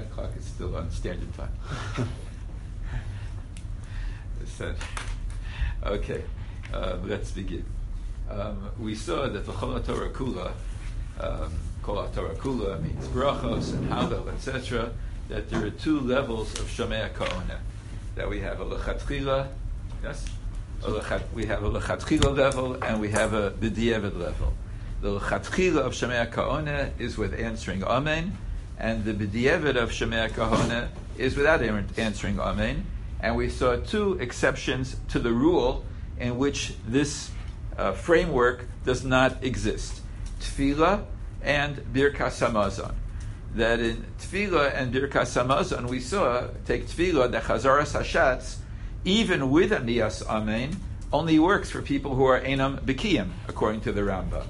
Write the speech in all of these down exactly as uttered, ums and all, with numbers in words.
o'clock is still on standard time. Okay, uh, let's begin. Um, we saw that the Chol HaTorah Kula, um, Kol HaTorah Kula means brachos and halal, et cetera, that there are two levels of Shomea Ka'ona. That we have a lechatchila, yes? A lechat, we have a lechatchila level and we have a b'diavad level. The lechatchila of Shomea Ka'ona is with answering Amen, and the b'diavad of Shomea Ka'ona is without answering Amen. And we saw two exceptions to the rule in which this uh, framework does not exist. Tefillah and Birkas Hamazon. That in Tefillah and Birkas Hamazon we saw, take Tefillah, the Chazaras Hashatz, even with a Niyas Amen, only works for people who are Einam B'kiyim, according to the Rambam.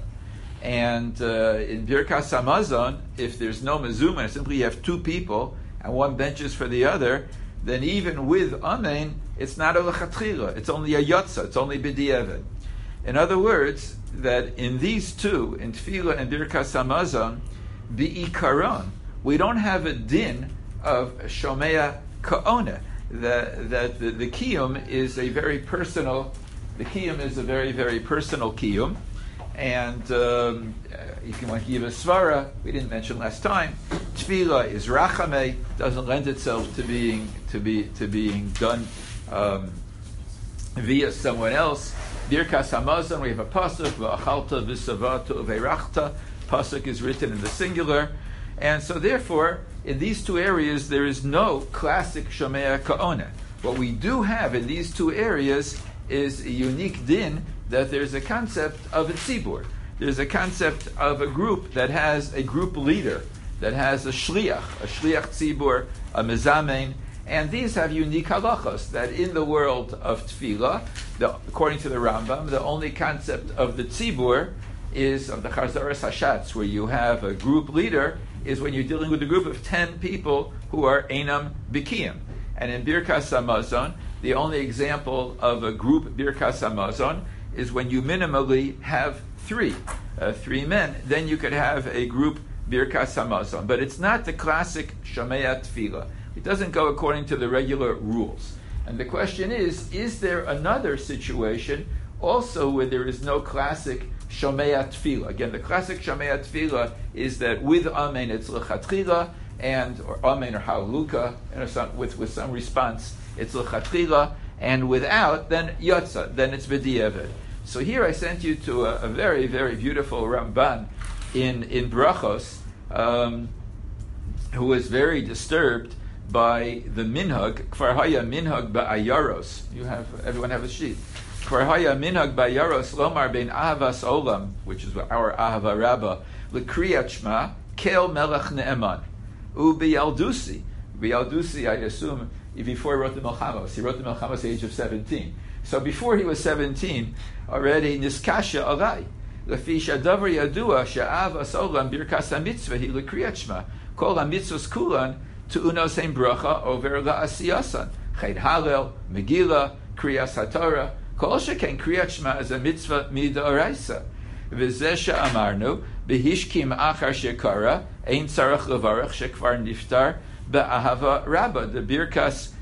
And uh, in Birkas Hamazon, if there's no Mezumah, simply you have two people, and one benches for the other, then even with Amen, it's not a lechatchila, it's only a yotza, it's only b'diavad. In other words, that in these two, in Tefillah and Birkas Hamazon, bi'ikaron, we don't have a din of Shomea Ka'ona. That, that the, the kiyum is a very personal, the kiyum is a very, very personal kiyum. And um, if you want to give a svara, we didn't mention last time, tefillah is rachameh, doesn't lend itself to being to be to being done um, via someone else. Birkas Hamazon, we have a pasuk v'achalta v'savata uveirachta. Pasuk is written in the singular, and so therefore, in these two areas, there is no classic Shomea Ka'ona. What we do have in these two areas is a unique din, that there's a concept of a tzibur. There's a concept of a group that has a group leader, that has a shliach, a shliach tzibur, a mezamein, and these have unique halachos, that in the world of tefillah, the, according to the Rambam, the only concept of the tzibur is, of the Chazaras Hashatz, where you have a group leader, is when you're dealing with a group of ten people who are Einam B'kiyim. And in Birkas Hamazon, the only example of a group Birkas Hamazon is when you minimally have three, uh, three men, then you could have a group Birkas Hamazon. But it's not the classic Shomea Tefillah. It doesn't go according to the regular rules. And the question is, is there another situation also where there is no classic Shomea Tefillah? Again, the classic Shomea Tefillah is that with Amen it's L'chatchila, and, or Amen or Halaluka, and some, with, with some response, it's L'chatchila, and without, then Yotza, then it's B'diavad. So here I sent you to a, a very, very beautiful Ramban in, in Brachos, um, who was very disturbed by the minhag, Kfar Haya minhag ba'ayaros. You have, everyone have a sheet. Kfar Haya minhag ba'ayaros, lomar bein ahavas olam, which is our ahava rabbah, l'kriyat shma, kel melech ne'eman. U b'yaldusi. B'yaldusi, I assume, before he wrote the Melchamos. He wrote the Melchamos at the age of seventeen. So before he was seventeen, already niskasha alai. Lefisha davar yadua sha'av asolam birkas hamitzvah hi l'kriyat shma. Kol hamitzvos kulan tu'unos ein bracha over la'asiyasan. Ched halel, megillah, kriyas haTorah. Kol sheken kriyat shma is a mitzvah midoraisa. V'zeh she'amarnu b'hishkim achar shekara ein tzarach levarach shekvar niftar be'ahava rabbah. The birkas,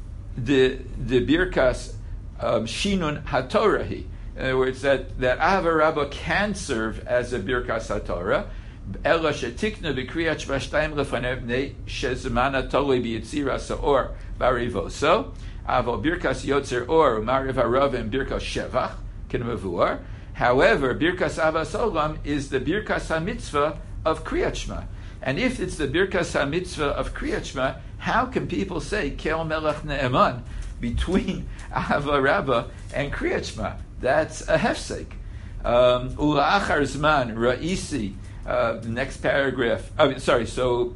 the the birkas um, shinun haTorah. In other words, that that ahava rabbah can serve as a birkas haTorah. Ela shetikna b'kriyat shma shtayim lefanev bnei shezmana tolei b'yitzira sa'or barivoso. Avo birkas yotzer or umariv haravim birkas shevach kinemavuar. However, birkas avas olam is the birkas hamitzvah of kriyat shma. And if it's the birkas hamitzvah of kriyat shma, how can people say kel melech ne'eman between ahava rabbah and kriyat shma? That's a hefsek. Um, Ula'achar zman ra'isi. Uh, the next paragraph. I mean, sorry. So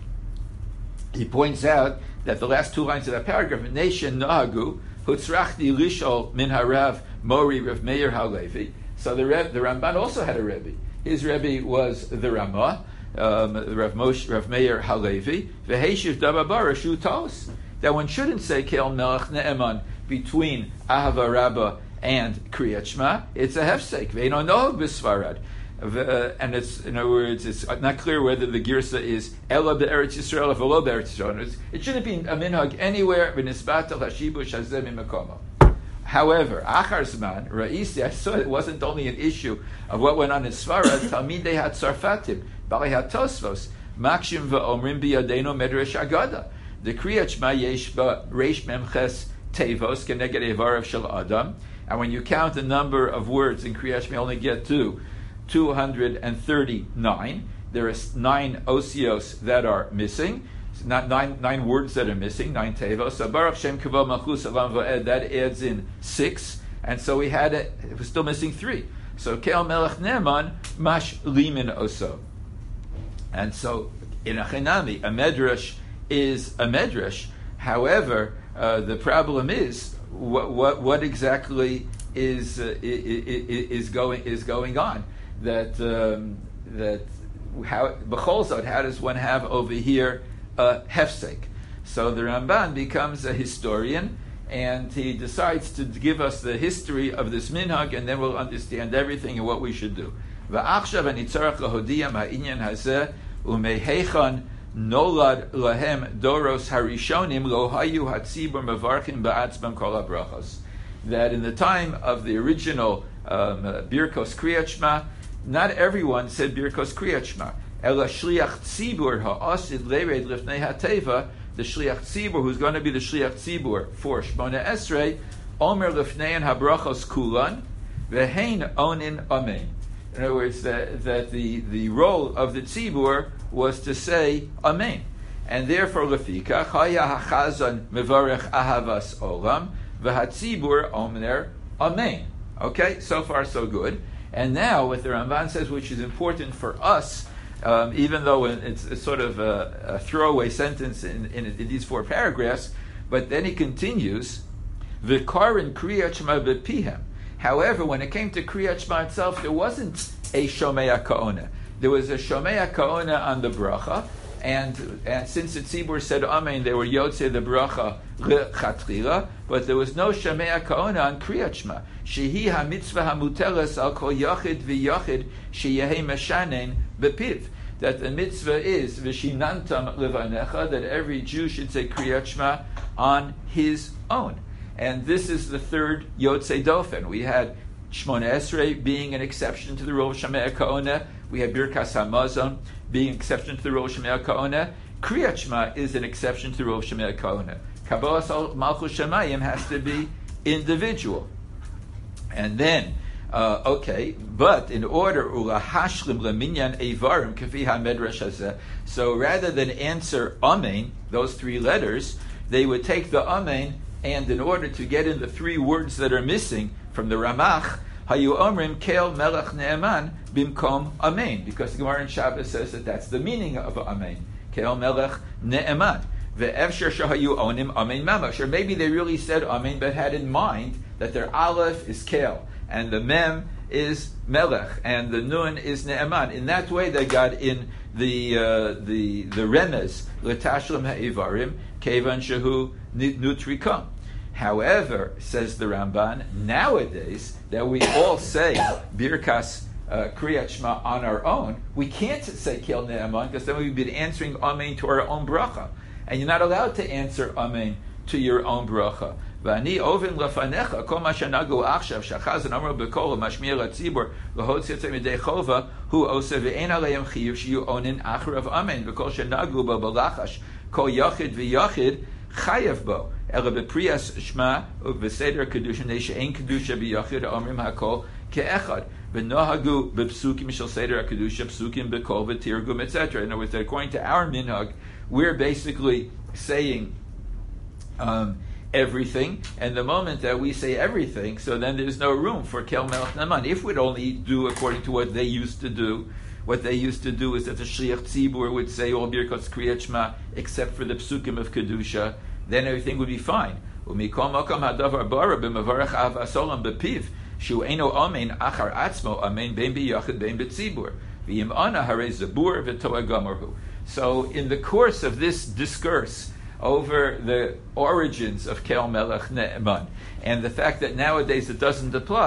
he points out that the last two lines of that paragraph, Nation Nahagu Hutzrachti Lishol Min Harav Mori Rav Meir Halevi. So the Reb, the Ramban also had a Rebbe. His Rebbe was the Ramah, um, Rav Moshe, Rav Meir Halevi. Veheshiv Dababara Shu Tos. That one shouldn't say Kel Melech Ne'eman between Ahava Rabbah and Kriyat Shma. It's a hefsek. Ve'ino nohag b'sfarad. Uh, and it's, in other words, it's not clear whether the girsa is Ela be'eretz Yisrael or V'lo be'eretz Yisrael. It shouldn't be a minhag anywhere. V'nisbata l'shibush hazeh mimakomo. However, Achar Zman, Ra'isi, I saw it wasn't only an issue of what went on in Sfarad, Talmidei HaTzarfatim, Balei HaTosfos, Makshim v'omrim biyadenu medrash agada. The Kriyat Shema yesh ba reish memches tevos keneged evarav shel adam. And when you count the number of words in Kriyat Shema, you only get to two hundred thirty-nine. There are nine osios that are missing. Not nine nine words that are missing, nine tevos. So Baruch Shem Kavod Malchus Alam Va'ed, that adds in six, and so we had it. It was still missing three. So Kel Melech Ne'eman Mash Limin Oso, and so in a Chinami, a medrash is a medrash. However, uh, the problem is what what, what exactly is uh, is going is going on. That um, that how b'chol zot, how does one have over here a hefsek? So the Ramban becomes a historian, and he decides to give us the history of this minhag, and then we'll understand everything and what we should do. Va'achshav ani tzarach lahodiyam ha'inyan hazeh umehechan nolad lahem doros harishonim lo hayu hatzibur mevarchim ba'atzbam kol habrachos. That in the time of the original um, Birkos Kriyat Shema, not everyone said Birkos Kriyat Shema. Ela shliach tzibur ha'asid lered lifnei hateva, the shliach tzibur who's going to be the shliach tzibur for Shmona Esrei, omer lifnei habrachos kulan vehein onin amen. In other words, that, that the, the role of the tzibur was to say amen, and therefore lefika chaya hachazan mevarech ahavas olam v'hatzibur omer amen. Okay, so far so good. And now what the Ramban says, which is important for us, um, even though it's, it's sort of a, a throwaway sentence in, in, in these four paragraphs, but then he continues, V'karin Kriyat Shema b'pihem. However, when it came to Kriyat Shema itself, there wasn't a Shomei Ka'ona. There was a Shomei Ka'ona on the bracha, and and since the tzibur said Amen, they were Yotzei the bracha Chatchila, but there was no Shomei Ka'ona on Kriyat Shema. Shehi ha-mitzvah ha-muteles al kol yachid v'yachid sheyehei meshanen bepiv. That the mitzvah is v'shinantam levanecha, that every Jew should say Kriyat Shema on his own. And this is the third Yotzei Dofen. We had Shmona Esrei being an exception to the rule of Shomei Ka'ona. We had Birkas HaMazon being an exception to the rule of Shomei Ka'ona. Kriyat Shema is an exception to the rule of Shomei Ka'ona. Kabbalas Malchus Shemayim has to be individual. And then, uh, okay, but in order, ulahashlim leminyan evarim kafi hamedrash hazeh. So rather than answer amen, those three letters, they would take the amen, and in order to get in the three words that are missing from the Ramach, hayu omrim kel melech ne'eman bimkom amen, because the Gemara in Shabbos says that that's the meaning of amen, kel melech ne'eman. Ve'evshar shahayu onim amen mamash. Or maybe they really said amen, but had in mind that their aleph is kel, and the mem is melech, and the nun is ne'eman. In that way, they got in the uh, the the remez l'tashlim ha'ivarim kevan shehu nutrikam. However, says the Ramban, nowadays that we all say Birkas uh, Kriyat Shema on our own, we can't say kel ne'eman, because then we've been answering amen to our own bracha. And you're not allowed to answer amen to your own bracha. V'ani ovin lefanecha kol ma shenagu achshav shachaz amar b'kol mashmiya latzibur lahotz yotzei midei chova hu oseh ve'en aleim chiyuv shiyu onin acharav amen v'kol shenagu bo b'lachash kol yachid v'yachid chayav bo ela b'priyas shma v'seder kedusha nei she'en kedusha b'yachid omrim hakol ke'echad v'nohagu b'psukim shel seder kedusha psukim b'kol v'tirgum et cetera. In other words, according to our minhag, we're basically saying um, everything, and the moment that we say everything, so then there's no room for kel melech ne'eman. If we'd only do according to what they used to do, what they used to do is that the shliach tzibur would say all birkos Kriyat Shema except for the psukim of kedusha, then everything would be fine. U'mikol makom hadavar bara b'mevarech avas olam b'piv shu eino amen achar atzmo amen ben b'yachid ben b'tzibur v'yim ana harei zabur v'toa gamarhu. So in the course of this discourse over the origins of Kel Melech Ne'eman and the fact that nowadays it doesn't apply,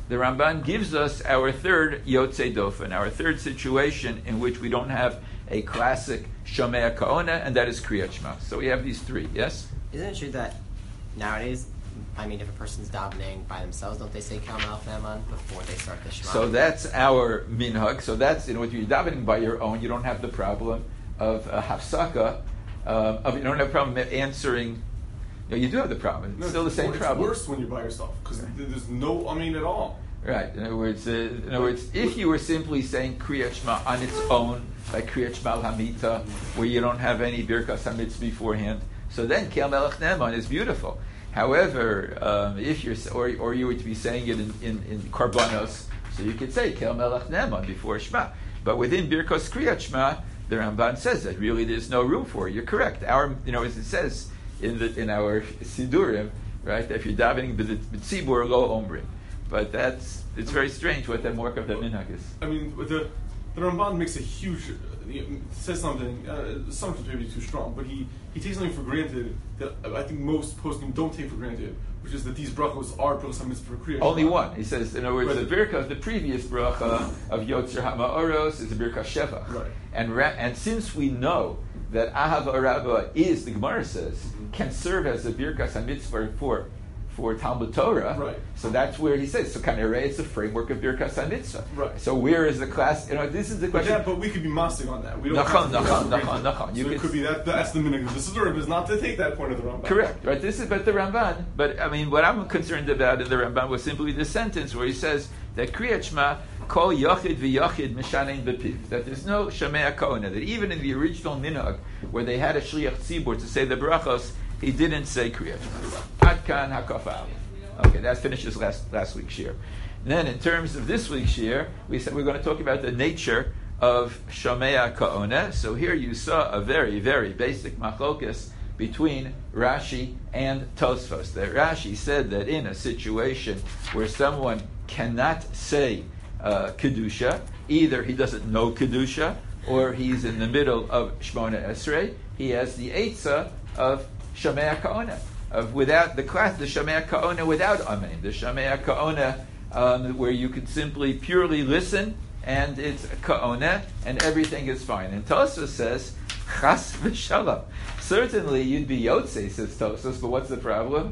the Ramban gives us our third Yotzei Dofen, our third situation in which we don't have a classic Shomea Ka'ona, and that is Kriyat Shema. So we have these three, yes? Isn't it true that nowadays, I mean, if a person's davening by themselves, don't they say Kel Melech Ne'eman before they start the Shema? So that's our minhag. So that's, you know, if you're davening by your own, you don't have the problem of a hafsaka, um, of, you don't have a problem answering. No, you do have the problem. It's no, still the same it's problem. It's worse when you're by yourself because there's no amin at all. Right. In other words, uh, in other words, if you were simply saying Kriyat Shema on its own, like Kriyat Shema al-Hamita, where you don't have any Birkas HaMitzvah beforehand, so then Kel Melech Ne'eman is beautiful. However, um, if you're or or you were to be saying it in, in, in Korbanos, so you could say Kel Melech Ne'eman before Shema. But within Birkos Kriyat Shema, the Ramban says that really there's no room for it. You're correct. Our, you know, as it says in the in our Sidurim, right? If you're davening b'tzibur lo omrim, but that's it's very strange what that mark of that minhag is. I mean, the the Ramban makes a huge he says something. Uh, sometimes maybe too strong, but he, he takes something for granted that I think most poskim don't take for granted, which is that these brachos are brachos hamitzvah for Kriyat Shema. Only one. He says, in other words, right. the birka, the previous bracha of Yotzer HaMa'oros is the birka Shevach. Right. And ra- and since we know that Ahava Rabbah is, the Gemara says, mm-hmm. can serve as a birkas hamitzvah for for Talmud Torah, right. So that's where he says, so Kanerei, it's the framework of Birkas HaMitzvah. Right. So where is the class, you know, this is the question. But, yeah, but we could be masking on that. We don't nachon, have to nachon, nachon, nachon. So it could be that, that's the minhag of the Sidurim, is not to take that point of the Ramban. Correct, right? This is but the Ramban, but I mean, what I'm concerned about in the Ramban was simply the sentence where he says that Kriyat Shema, Kol Yochid v'Yochid Mishanein B'Piv, that there's no Shomea Ka'ona, that even in the original minhag, where they had a Shliach Tzibur to say the brachos, he didn't say Kriyat Shema. Ad kan hakaf al. Okay, that finishes last last week's shir. Then, in terms of this week's shir, we said we're going to talk about the nature of Shomea Ka'ona. So here you saw a very, very basic machlokas between Rashi and Tosfos. That Rashi said that in a situation where someone cannot say uh, Kedusha, either he doesn't know Kedusha, or he's in the middle of Shmona Esrei, he has the Eitzah of Shomea Ka'ona. Of without the class, the Shomea Ka'ona without Amen, the Shomea Ka'ona um, where you could simply purely listen and it's Ka'ona and everything is fine. And Tosfos says Chas v'Shalom. Certainly you'd be Yotzei, says Tosfos, but what's the problem?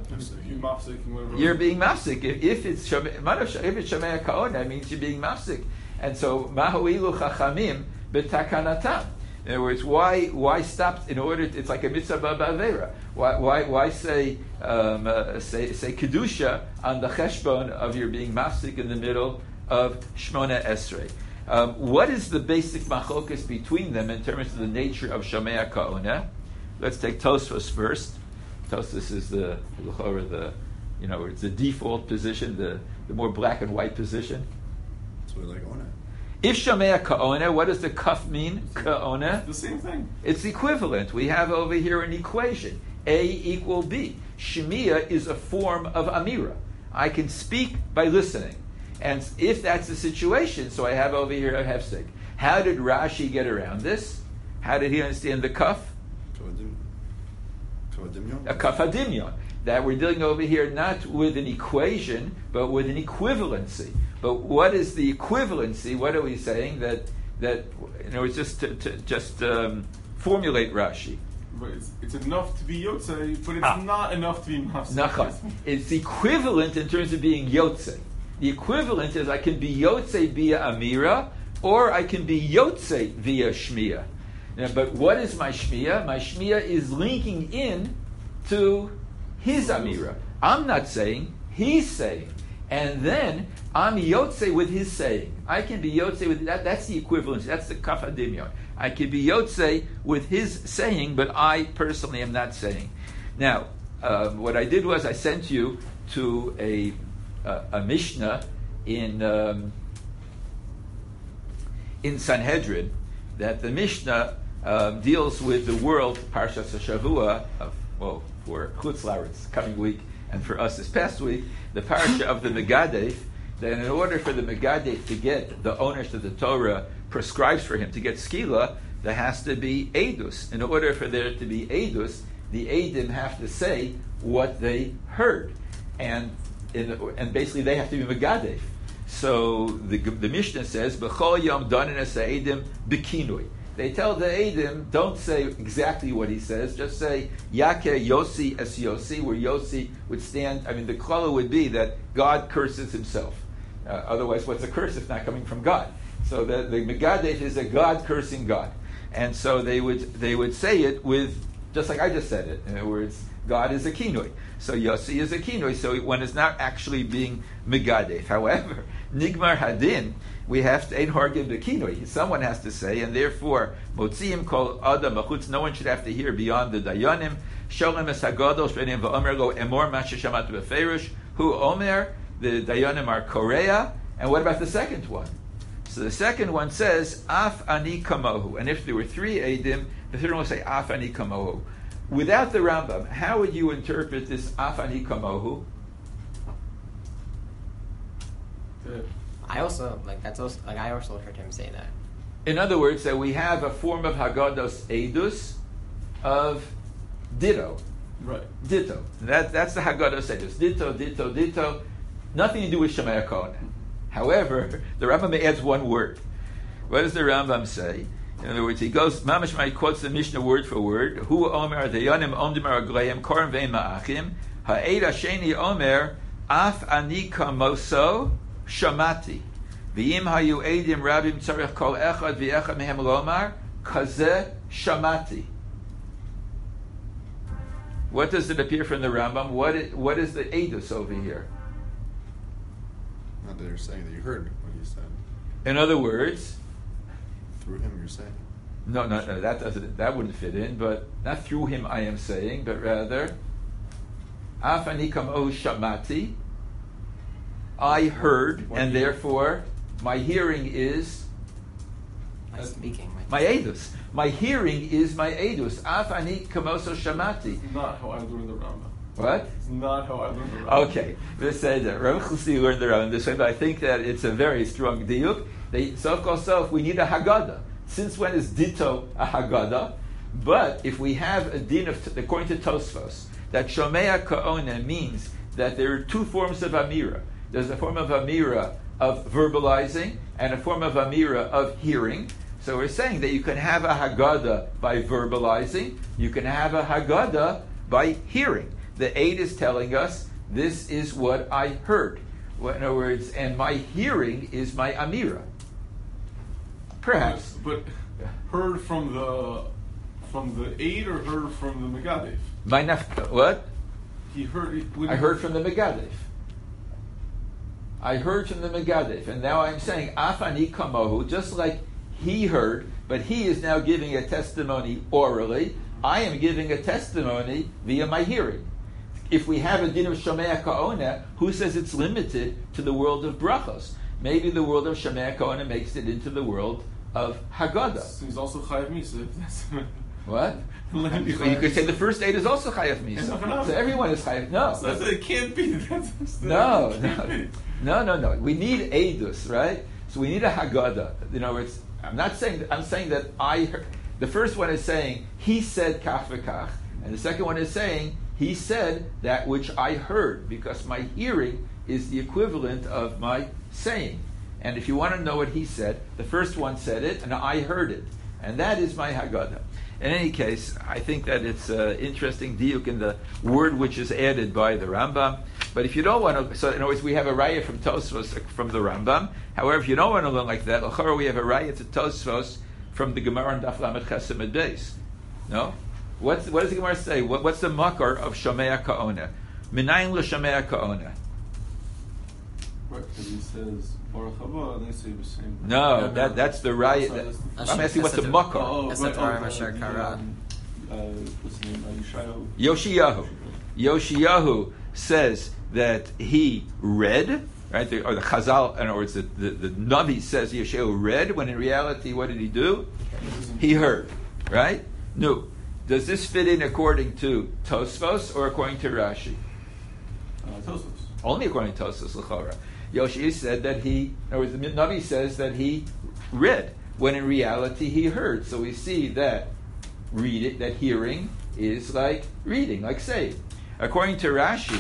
You're being mafsik. If, if it's Shomea, if it's Shomea Ka'ona, it means you're being mafsik. And so Mahoilu Chachamim b'Takanatam. In other words, why why stop in order? To, it's like a mitzvah ba'avera. Why why why say um, uh, say say kedusha on the cheshbon of your being mafsik in the middle of Shmona Esrei? Um, what is the basic machlokas between them in terms of the nature of Shomea Ka'ona? Let's take Tosfos first. Tosfos is the the you know it's the default position, the the more black and white position. That's what we like on it. If Shomea Ka'ona, what does the kaf mean? Ka'ona? The same thing. It's equivalent. We have over here an equation. A equal B. Shemiya is a form of Amira. I can speak by listening. And if that's the situation, so I have over here a hefsek. How did Rashi get around this? How did he understand the kaf? A kaf hadimyon. That we're dealing over here not with an equation, but with an equivalency. But what is the equivalency? What are we saying? That that you know, it's just to, to just um, formulate Rashi. But it's, it's enough to be Yotzei, but it's ah. not enough to be Mafsek. Nachon. It's equivalent in terms of being Yotzei. The equivalent is I can be Yotzei via Amira, or I can be Yotzei via Shmiya. Now, but what is my Shmiya? My Shmiya is linking in to his Amira. I'm not saying, he's saying. And then I'm Yotzei with his saying. I can be Yotzei with that. That's the equivalence. That's the kaf hadimyon. I can be Yotzei with his saying, but I personally am not saying. Now, um, what I did was I sent you to a uh, a Mishnah in um, in Sanhedrin that the Mishnah um, deals with the world Parshas Hashavua of well for Chutz La'aretz coming week. And for us this past week, the parasha of the Megadef, that in order for the Megadef to get the ownership of the Torah prescribes for him to get skila, there has to be edus. In order for there to be edus, the edim have to say what they heard, and in, and basically they have to be Megadef. So the the Mishnah says, "B'chol yom danin es ha'edim b'kinui." They tell the Eidim, don't say exactly what he says, just say, Yake Yossi es Yossi, where Yossi would stand. I mean, the klala would be that God curses himself. Uh, otherwise, what's a curse if not coming from God? So the, the Megadef is a God cursing God. And so they would they would say it with, just like I just said it, in other words, God is a kinoi. So Yossi is a kinoi, so one is not actually being Megadef. However, Nigmar Hadin, we have to ein hargim the kinoi. Someone has to say, and therefore motziim kol adam achutz. No one should have to hear beyond the dayanim. Sholem es hagadol shreinim va'omer lo emor ma sheshamat beferish. Who omer? The dayanim are korea. And what about the second one? So the second one says af ani kamohu. And if there were three edim, the third one would say af ani kamohu. Without the Rambam, how would you interpret this af ani kamohu? I also like that's also like I also heard him say that. In other words, that we have a form of Haggados Eidus of ditto. Right. Ditto. That, that's the Haggados Eidus. Ditto, ditto, ditto. Nothing to do with Shemaya Kohen. However, the Rambam adds one word. What does the Rambam say? In other words, he goes, Mamash Mai quotes the Mishnah word for word. Hu Omer Dayanim Omdim Araglayim Korim Ve'im Ma'achim Ha'ed Hasheni Omer Af Ani Kamoso Shamati. V'im hayu edim rabim tzarich kol echad v'echad mehem lomar kazeh shamati. What does it appear from the Rambam? What is, what is the edus over here? Not that you're saying that you heard what he said. In other words, Through him, you're saying. no, no, no, that doesn't, that wouldn't fit in. But not through him, I am saying, but rather, af ani kamo shamati. I heard, and therefore my hearing is My speaking. my edus. My hearing is my edus. Af ani kamoso shamati. It's not how I learned the Rambam. What? It's not how I learned the Rambam. Okay, this said that Rav Chussi learned the Rambam this way, but I think that it's a very strong diuk. They sof kol sof, we need a Haggadah. Since when is ditto a Haggadah? But if we have a din of, according to Tosfos, that Shomea Ka'ona means that there are two forms of Amira. There's a form of Amira of verbalizing and a form of Amira of hearing. So we're saying that you can have a Haggadah by verbalizing, you can have a Haggadah by hearing. The aid is telling us, this is what I heard. In other words, and my hearing is my Amira. Perhaps. But, but heard from the from the aid or heard from the Megadef? My naf- what? He heard. When I heard from the Megadef. I heard from the Megadef, and now I'm saying Afani Kamohu, just like he heard, but he is now giving a testimony orally. I am giving a testimony via my hearing. If we have a din of Shomea Ka'ona, who says it's limited to the world of brachos? Maybe the world of Shomea Ka'ona makes it into the world of Haggadah. So he's also Chayav Misa. if that's- What? Let him be Well, you Chayav could say Misa. the first aid is also Chayav Misa. No, no. So everyone is Chayav. No. So I said it can't be. That's, that's the, No, it can't no, be. no, no, no. We need edus, right? So we need a Haggadah. You know, it's. I'm not saying. That, I'm saying that I heard. The first one is saying he said kach v'kach, and the second one is saying he said that which I heard, because my hearing is the equivalent of my saying. And if you want to know what he said, the first one said it, and I heard it, and that is my Haggadah. In any case, I think that it's an interesting diuk in the word which is added by the Rambam. But if you don't want to, so in other words, we have a raya from Tosfos from the Rambam. However, if you don't want to learn like that, l'chora we have a raya to Tosfos from the Gemara on Daf Lamed Chesed Amud Beis. No, what's what does the Gemara say? What, what's the makar of Shomea Ka'ona? Minayin l'Shomea Ka'ona. Right, because he says Baruch Haba, and they say the same. No, No, no. that that's the raya. Sorry, That, that's I'm asking what's the That's makar. Oh, That's right, the Torah oh, Masher the, Kara. um, uh, what's his name? Uh, Yeshayahu. Yoshiyahu. Yoshiyahu says that he read, right? The, or the Chazal, in other words, the, the, the Navi says Yoshiyahu read, when in reality, what did he do? He heard, right? No. Does this fit in according to Tosfos or according to Rashi? Uh, Tosfos. Only according to Tosfos, l'chora. Yoshi said that he, in other words, the Navi says that he read, when in reality he heard. So we see that read it, that hearing is like reading, like saying. According to Rashi,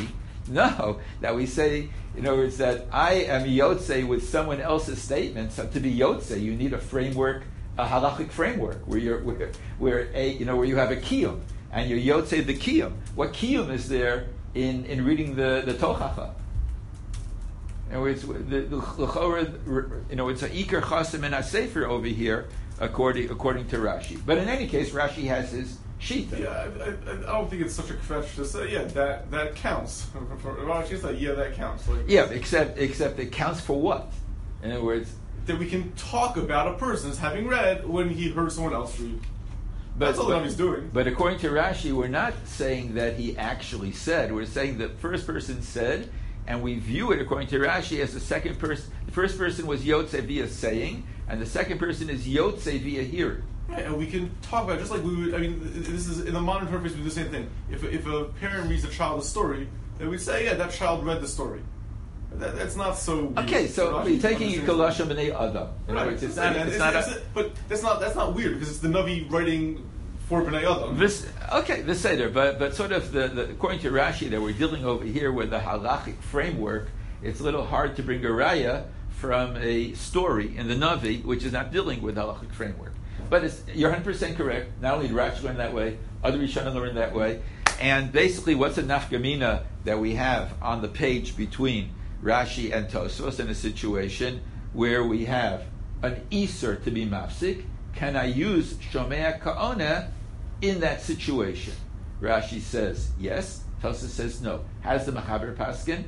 No, that we say, in other words, that I am Yotze with someone else's statement. So to be Yotze, you need a framework, a halachic framework, where you're, where, where a, you know, where you have a kiyum, and you're Yotze the kiyum. What kiyum is there in, in reading the the Tochacha? In other words, the, the, the you know, it's a Iker Chasim and a Sefer over here, according according to Rashi. But in any case, Rashi has his shita. Yeah, I, I, I don't think it's such a kvetch to say, yeah, that that counts. For Rashi, like, yeah, that counts. Like, yeah, except except it counts for what? In other words, that we can talk about a person as having read when he heard someone else read. But, That's all but, that he's doing. But according to Rashi, we're not saying that he actually said. We're saying the first person said, and we view it according to Rashi as the second person. The first person was Yotze via saying, and the second person is Yotze via hearing. Right, and we can talk about it just like we would. I mean, this is in the modern purpose. We do the same thing. If if a parent reads a child a story, then we say, yeah, that child read the story. That, that's not so weird. Okay, so we're taking Kolashim b'nei Adam. Right, It's, it's not, not. It's, it's, not it's, a, it's, but that's not that's not weird because it's the Navi writing for B'nai Adam. This, okay, the Seder, but but sort of the, the according to Rashi that we're dealing over here with the halachic framework, it's a little hard to bring a raya from a story in the Navi which is not dealing with halachic framework. But it's, you're one hundred percent correct. Not only did Rashi learn that way, other Rishonim learn that way, and basically, what's a nafkamina that we have on the page between Rashi and Tosfos in a situation where we have an iser to be mafsik? Can I use shomea ka'ona in that situation? Rashi says yes. Tosfos says no. How does the Machaber paskin?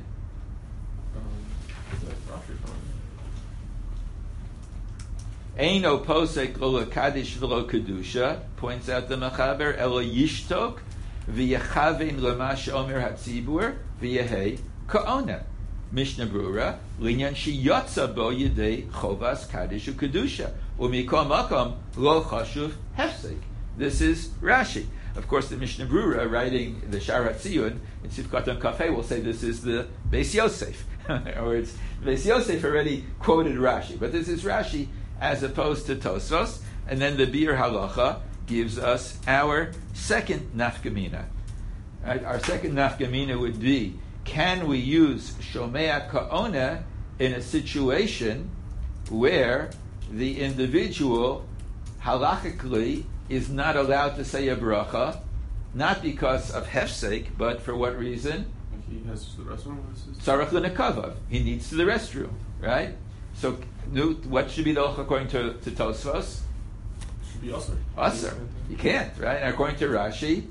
Eino posek lo kaddish v'lo kedusha, points out the Machaber, elo yishtok v'yechavein lema she'omer hatzibur v'yehei ka'ona. Mishnah Brura, linyan sheyotza bo yedei chovas kaddish u'kedusha u'mikol makom lo chashuv hefsek. This is Rashi. Of course, the Mishnah Brura, writing the Sharat Tziyun in Sifkat Kafeh, will say this is the Beis Yosef, or it's Beis Yosef already quoted Rashi, but this is Rashi as opposed to Tosfos, and then the Bir Halacha gives us our second nafkamina. Right? Our second nafkamina would be: can we use Shomea Ka'ona in a situation where the individual halachically is not allowed to say a bracha, not because of hefsek, but for what reason? He has to the restroom. Tzarech l'nekavav. He needs to the restroom, right? So, what should be the halacha according to, to Tosfos? Should be usher. Usher. You can't, right? And according to Rashi,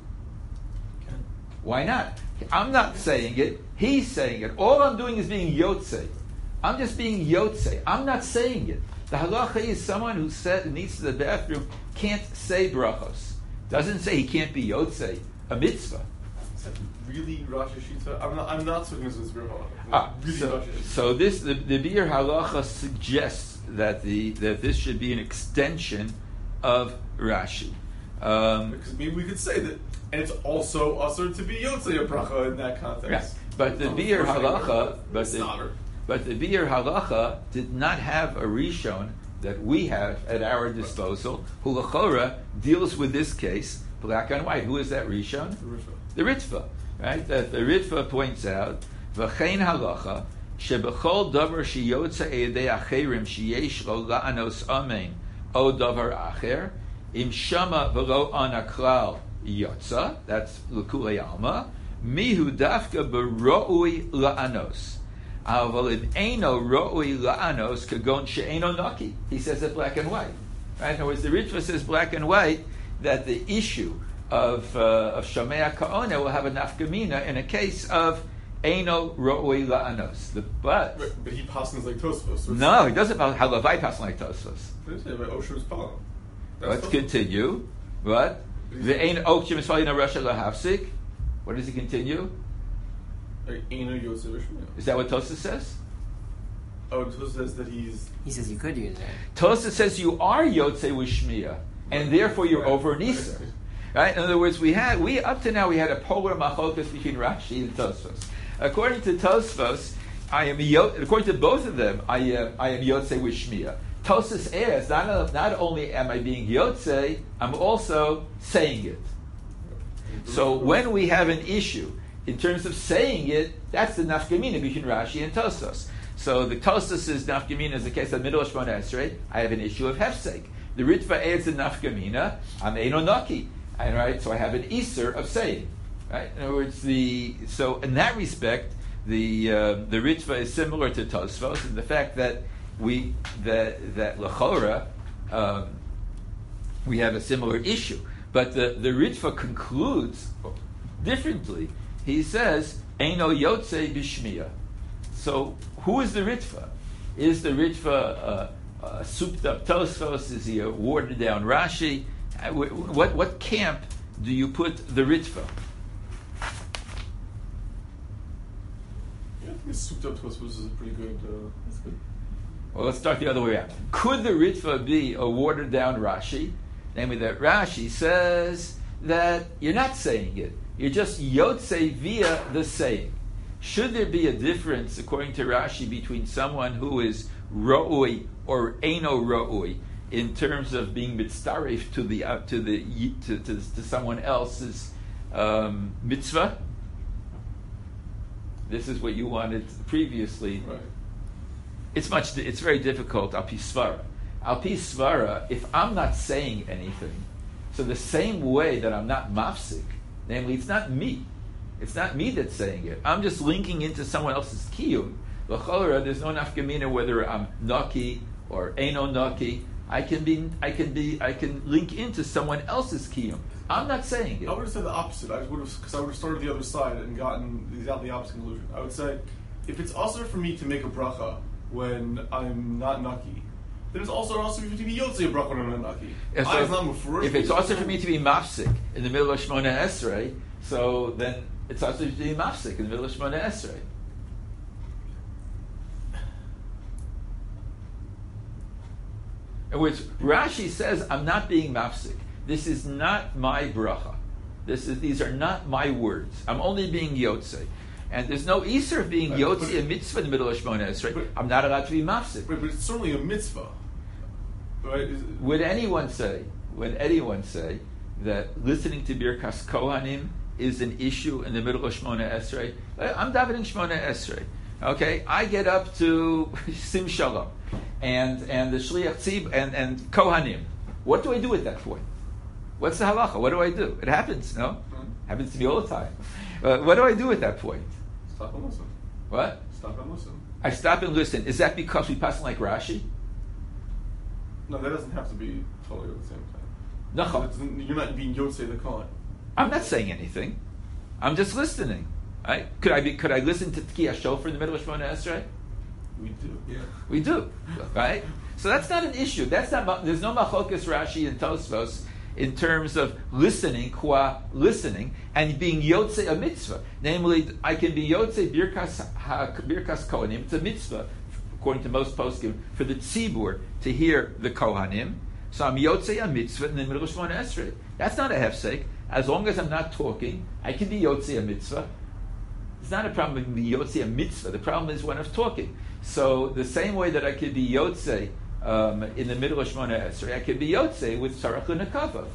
why not? I'm not saying it. He's saying it. All I'm doing is being yotze. I'm just being yotze. I'm not saying it. The halacha is someone who said, needs to the bathroom can't say brachos. Doesn't say he can't be yotze. A mitzvah. Is that really Rosh Hashita? I'm not. I'm not speaking as a halacha. Ah, really so, Rosh Hashita. so this the, the Bir Halacha suggests that the that this should be an extension of Rashi. Um, because maybe we could say that, and it's also usher to be yotzei a bracha in that context. Yes, but the Um, Bir first Halacha, but it's the, not her. but the Bir Halacha did not have a Rishon that we have at our disposal, who l'chora deals with this case black and white. Who is that Rishon? The Ritva. The Ritva, right? That the Ritva points out v'chein halacha shebechol davar sheyotza eidei acherim sheyesh lo la'anos amen o davar acher im shama v'lo ana klal yotza. That's l'kulei alma mihu dafka b'ro'ui la'anos. Aval im eino ro'ui la'anos kagon she'eino naki. He says it black and white. Right? In other words, the Ritva says black and white that the issue of uh, of Shomea Ka'ona will have a nafkamina in a case of Eino Ro'oi La'anos. The but Right, but he passes like Tosfos. So no, he doesn't. How Levi passing like Tosfos. Let's say by Osher's Palo. Let's continue. What the Ein Okchim Isfalina Russia Lahafsik. What does he continue? Eino Yotzei Vishmia. Is that what Tosfos says? Oh, Tosfos says that he's. He says you could use it. Tosfos says you are Yotzei Wishmiya, and therefore you're Right. over Nisa. Right? In other words, we had we up to now we had a polar machokas between Rashi and Tosfos. According to Tosfos, I am yot, according to both of them, I am I am Yotzei with Shmiya. Tosfos adds not not only am I being Yotzei, I'm also saying it. So when we have an issue in terms of saying it, that's the nafkamina between Rashi and Tosfos. So the Tosfos is nafkamina is the case of middle Shmona Esrei. I have an issue of hefsek. The Ritva adds a nafkamina. I'm eino naki, and right. So I have an iser of saying. Right. In other words, the so in that respect, the uh, the Ritva is similar to Tosfos in the fact that we that that lechora um, we have a similar issue. But the the Ritva concludes differently. He says eino yotze b'shmiya. So who is the Ritva? Is the Ritva uh, uh, souped up Tosfos? Is he a watered down Rashi? Uh, what what camp do you put the Ritva? Yeah, I think this souped up Tosfos is a pretty good. Uh, that's good. Well, let's start the other way around. Could the Ritva be a watered down Rashi? Namely, that Rashi says that you're not saying it. You're just yotze via the saying. Should there be a difference, according to Rashi, between someone who is ro'ui or eino ro'ui in terms of being mitzaref to the uh, to the to, to, to someone else's um, mitzvah? This is what you wanted previously. Right. It's much. It's very difficult. Al pi svara. Al pi svara. If I'm not saying anything, so the same way that I'm not mafsik, namely, it's not me. It's not me that's saying it. I'm just linking into someone else's kiyum. L'cholera, there's no nafkamina whether I'm naki or eino naki. I can be. I can be. I can link into someone else's kiyum. I'm not saying it. I would have said the opposite. I would have because I would have started the other side and gotten the exactly opposite conclusion. I would say if it's also for me to make a bracha when I'm not naki, then it's also also for me to be yotze a bracha when I'm not naki. Yeah, so I, if, not if it's also for me to be mafsik in the middle of Shmona Esrei, so then it's also to be mafsik in the middle of Shmona Esrei. In which Rashi says, I'm not being mafsik. This is not my bracha. This is these are not my words. I'm only being yotze. And there's no iser of being Right, yotze a mitzvah in the middle of Shmona Esrei. But- I'm not allowed to be mafsik. Right, but it's certainly a mitzvah, right? Is- Would anyone say, would anyone say that listening to Birkas Kohanim is an issue in the middle of Shmona Esrei? I'm davening Shmona Esrei. Okay, I get up to Sim Shalom and and the Shliach Tzib and, and Kohanim. What do I do at that point? What's the halacha? What do I do? It happens, no? Hmm? Happens to me all the time. Uh, what do I do at that point? Stop and listen. What? Stop and listen. I stop and listen. Is that because we pass like Rashi? No, that doesn't have to be totally at the same time. No. It's- You're not being yotze the Kohen. I'm not saying anything. I'm just listening. Right? Could I be? Could I listen to Tkiyah Shofar in the middle of Shmona Esrei? We do. Yeah. We do, right? So that's not an issue. That's not. There's no machlokas Rashi and Tosfos in terms of listening, qua listening, and being yotze a mitzvah. Namely, I can be yotze birkas ha, birkas kohanim. It's a mitzvah, according to most poskim, for the tzibur to hear the kohanim. So I'm yotze a mitzvah in the middle of Shmona Esrei. That's not a hefsek. As long as I'm not talking, I can be yotze a mitzvah. It's not a problem with the yotze a mitzvah. The problem is when I'm talking. So the same way that I could be yotze um, in the middle of Shmona Esrei, I could be yotze with tzarach l'nekavav.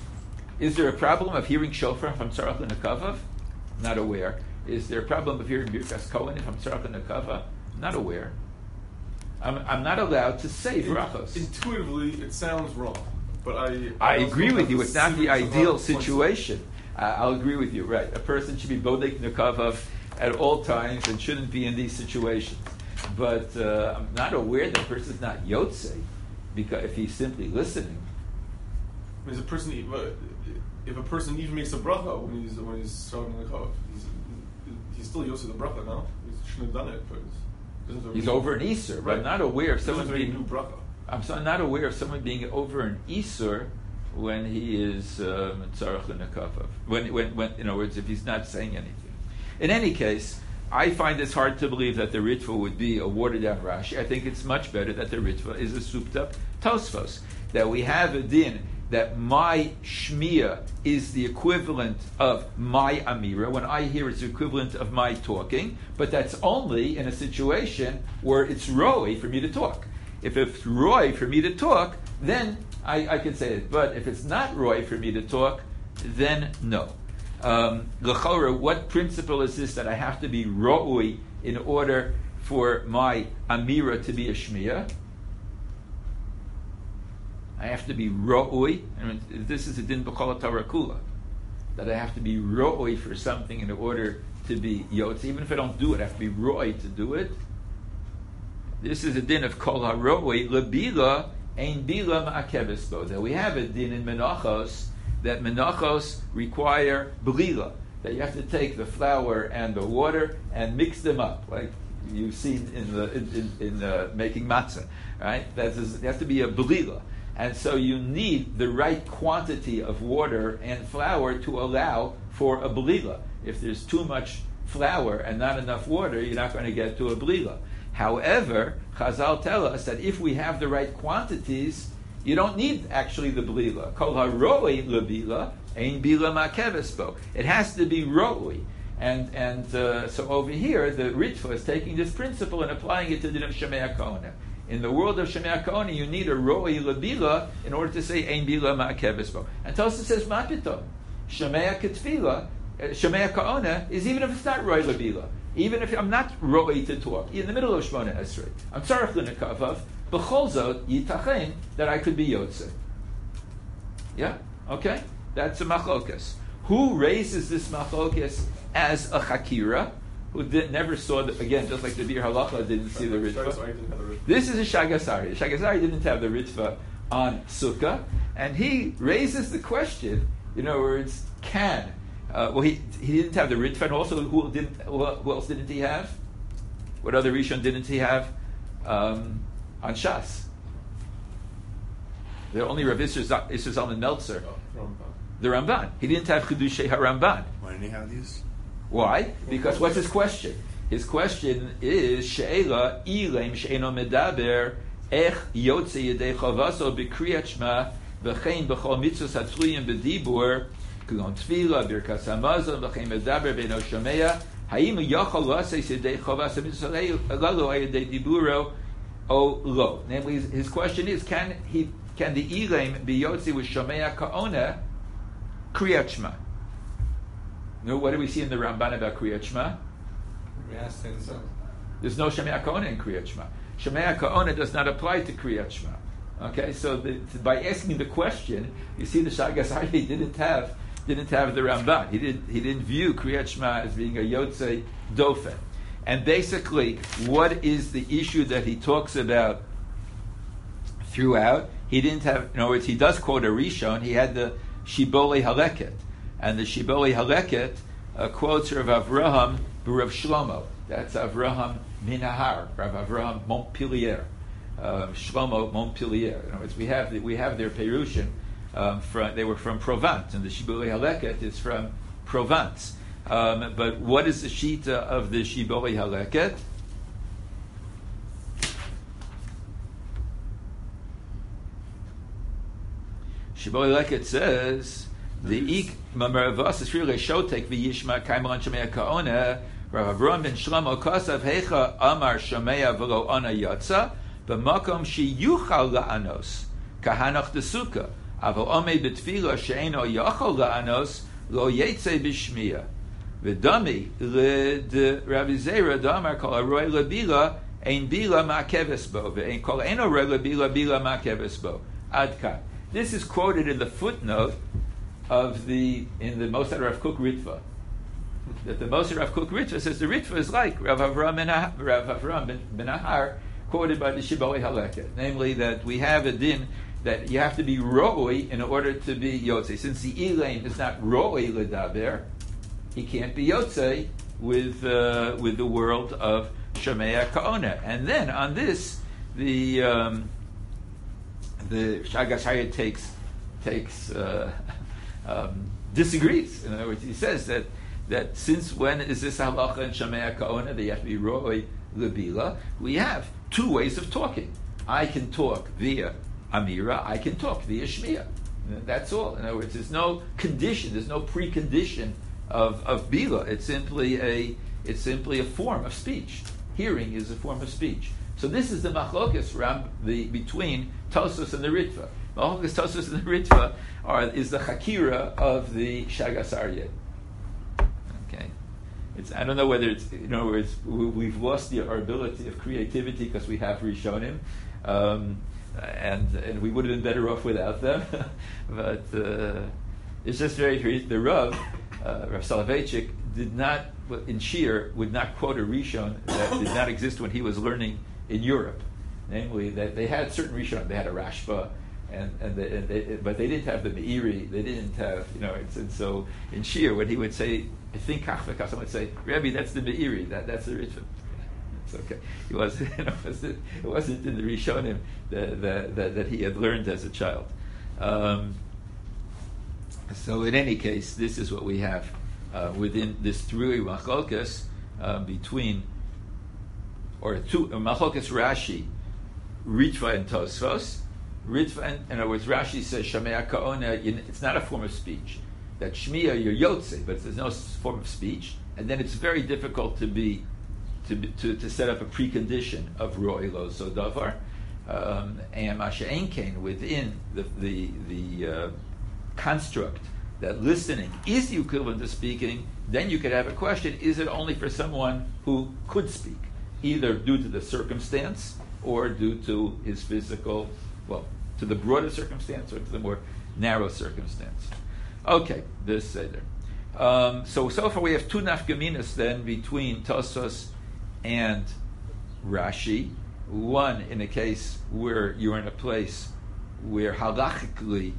Is there a problem of hearing shofar from tzarach l'nekavav? Not aware. Is there a problem of hearing birkas kohen from tzarach l'nekavav? Not aware. I'm, I'm not allowed to say brachos. Intuitively, it sounds wrong, but I. I also agree have with you. the It's not the civics of ideal our situation. Uh, I'll agree with you. Right, a person should be bodek nekavav at all times and shouldn't be in these situations. But uh, I'm not aware that a person is not yotze because if he's simply listening. Is a person if a, if a person even makes a bracha when he's when he's shouting the kohen, he's he's still yotze the bracha. No, he shouldn't have done it, but doesn't have He's any- over an Isur, but Right. I'm not aware of Doesn't someone have any being. new bracha. I'm so not aware of someone being over an Isur when he is tzarach l'nekavav. When, when, when, in other words, if he's not saying anything. In any case, I find this hard to believe that the Ritva would be a watered down Rashi. I think it's much better that the Ritva is a souped up Tosfos. That we have a din that my shmiya is the equivalent of my amira. When I hear it's the equivalent of my talking, but that's only in a situation where it's roy for me to talk. If it's roy for me to talk, then I, I can say it. But if it's not roy for me to talk, then no. Um, L'chora, what principle is this that I have to be ro'ui in order for my amira to be a shmiya? I have to be ro'ui. I mean, this is a din b'chol Torah kula, that I have to be ro'ui for something in order to be yotze. Even if I don't do it, I have to be ro'ui to do it. This is a din of kol haro'ui lebila ein bila ma'akeves bo. That we have a din in menachos that menachos require blila, that you have to take the flour and the water and mix them up, like you've seen in the in, in, in uh, making matzah, right? That is, there has to be a blila, and so you need the right quantity of water and flour to allow for a blila. If there's too much flour and not enough water, you're not going to get to a blila. However, Chazal tell us that if we have the right quantities, you don't need actually the blila. Kol haroi lebila ein bila ma'keves bo. It has to be roi, and and uh, so over here the Ritva is taking this principle and applying it to the din of Shemei HaKohenah. In the world of Shemei HaKohenah, you need a roi lebila in order to say ein bila ma'keves bo. And Tosafos says ma'pitom Shemei HaKetfila, Shemei HaKohenah is even if it's not roi lebila, even if I'm not roi to talk in the middle of Shmona Esrei, I'm tzarich l'nekavav. B'chol zot yitachen that I could be yotze. Yeah, okay, that's a machlokas. Who raises this machlokas as a chakira? Who did, never saw the, again, just like the Bir Halacha didn't see the Ritva. This is a Shagasari. The Shagasari didn't have the Ritva on Sukkah, and he raises the question. In other words, can uh, well he he didn't have the Ritva, and also who didn't who, who else didn't he have? What other Rishon didn't he have? Um, On Shas, the only Rav Isser Zalman Meltzer, Oh, the Ramban. He didn't have Chedushei HaRamban. Why didn't he have these? Why? Because what's his question? His question is She'ela Ilem She'eno Medaber Ech Yotze Yedei Chavaso B'Kriyat Shema V'chein B'chol Mitzvos Hatzluyim B'Dibur K'gon Tefila Birkas Hamazon V'chein Medaber B'Eno Shomea Ha'im Yachol Laseis Yedei Chavas Mitzvos Halalu Yedei Diburo Oh, lo. Namely, his question is: Can he? Can the Elam be Yotzi with Shomei Ka'ona Kriyat Shema? No. What do we see in the Ramban about Kriyat Shema? There's no Shomei Ka'ona in Kriyat Shema. Shomei Ka'ona does not apply to Kriyat Shema. Okay, so the, by asking the question, you see the Shagas Ari didn't have didn't have the Ramban. He didn't he didn't view Kriyat Shema as being a Yotze Dofen. And basically, what is the issue that he talks about throughout? He didn't have, in other words, he does quote a Rishon. He had the Shibbolei Haleket, and the Shibbolei Haleket uh, quotes Rav Avraham B'Rav Shlomo. That's Avraham Minahar, Rav Avraham Montpellier, uh, Shlomo Montpellier. In other words, we have the, we have their Perushin. Um, from, they were from Provence, and the Shibbolei Haleket is from Provence. Um, but what is the shita of the Shibbolei Haleket? Shibbolei Haleket says the ik mameravas is really shotek v'yishma kaiman shemei kaona Rav Avraham ben Shlomo kasav hecha amar shemei v'lo ana yatsa b'makom sheyuchal la'anos kahanach desuka aval omed b'tfila she'eno yachal la'anos lo yetze b'shmiya. V'dami l'd Rabbi Zera damar kol aroi lebila ein bila ma'keves bo ve'ein kol ein aroi lebila bila ma'keves bo. Ad kan. This is quoted in the footnote of the in the Mosad Rav Kook Ritva. That the Mosad Rav Kook Ritva says the Ritva is like Rav Avraham ben Rav Avraham ben, ben Ahar quoted by the Shibbolei Haleket, namely that we have a din that you have to be ro'oi in order to be yotzei. Since the Elaim is not ro'oi ledaber, he can't be Yotzei with uh, with the world of Shomei Ka'ona. And then on this, the um, the Shagas Hayat takes takes uh, um, disagrees. In other words, he says that that since when is this halacha in Shomei Ka'ona that you have to be Ro'oi Lebila? We have two ways of talking. I can talk via Amira. I can talk via Shmiya. That's all. In other words, there's no condition. There's no precondition Of, of bila. It's simply a it's simply a form of speech. Hearing is a form of speech. So this is the machlokas ram the between Tosfos and the Ritva. Machlokas Tosfos and the Ritva are is the chakira of the Shagas Aryeh. It's, I don't know whether it's, in other words, we, we've lost the, our ability of creativity because we have Rishonim, um, and and we would have been better off without them. But uh, it's just very, the Rav, uh, Rav Soloveitchik, did not, in Shir, would not quote a Rishon that did not exist when he was learning in Europe. Namely, that they had certain Rishon, they had a Rashba, and and, they, and they, but they didn't have the Meiri, they didn't have, you know, it's, and so in Shir, when he would say, I think Kach v'Kach, someone would say, Rabbi, that's the Meiri, that, that's the Rishon. It's okay. It wasn't, you know, it wasn't in the Rishonim that, that, that, that he had learned as a child. Um, so in any case, this is what we have uh, within this three machlokes uh, between, or two, uh, machlokes Rashi, Ritva and Tosfos. Ritva, and, in other words, Rashi says, Shamea Ka'ona, it's not a form of speech. That Shmiya, you're Yotze, but there's no form of speech. And then it's very difficult to be, to be, to, to set up a precondition of Ro'y Lo Zodavar. Um, and Masha Einkein, within the, the, the uh, construct that listening is the equivalent to speaking, then you could have a question, is it only for someone who could speak, either due to the circumstance or due to his physical, well, to the broader circumstance or to the more narrow circumstance. Okay, this Seder. Um, so, so far we have two nafkaminas then between Tosfos and Rashi. One in a case where you're in a place where halachically,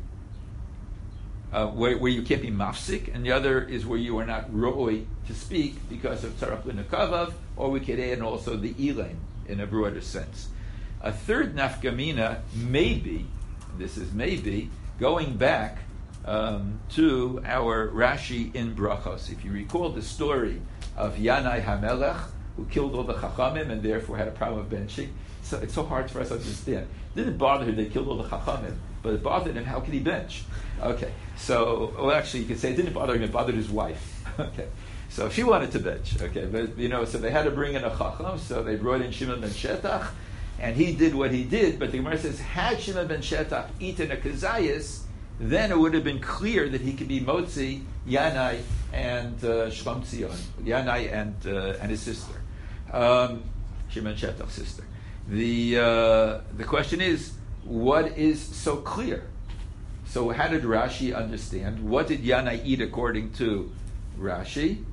uh, where, where you can't be mafsik, and the other is where you are not ro'oi to speak because of tzarach l'nekavav, or we could add also the elaim in a broader sense. A third nafkamina, maybe, this is maybe, going back um, to our Rashi in Brachos. If you recall the story of Yanai HaMelech, who killed all the Chachamim and therefore had a problem of benching, so it's so hard for us to understand. It didn't bother him, they killed all the Chachamim, but it bothered him, how could he bench? Okay, so, well actually you could say it didn't bother him, it bothered his wife. Okay. So she wanted to bench, okay, but you know, so they had to bring in a Chacham, so they brought in Shimon ben Shetach, and he did what he did, but the Gemara says, had Shimon ben Shetach eaten a kazayas, then it would have been clear that he could be Motzi, Yanai, and uh, Shvam Tzion, Yanai and uh, and his sister, um, Shimon Shetach's sister. The uh, the question is, what is so clear? So how did Rashi understand? What did Yanai eat according to Rashi?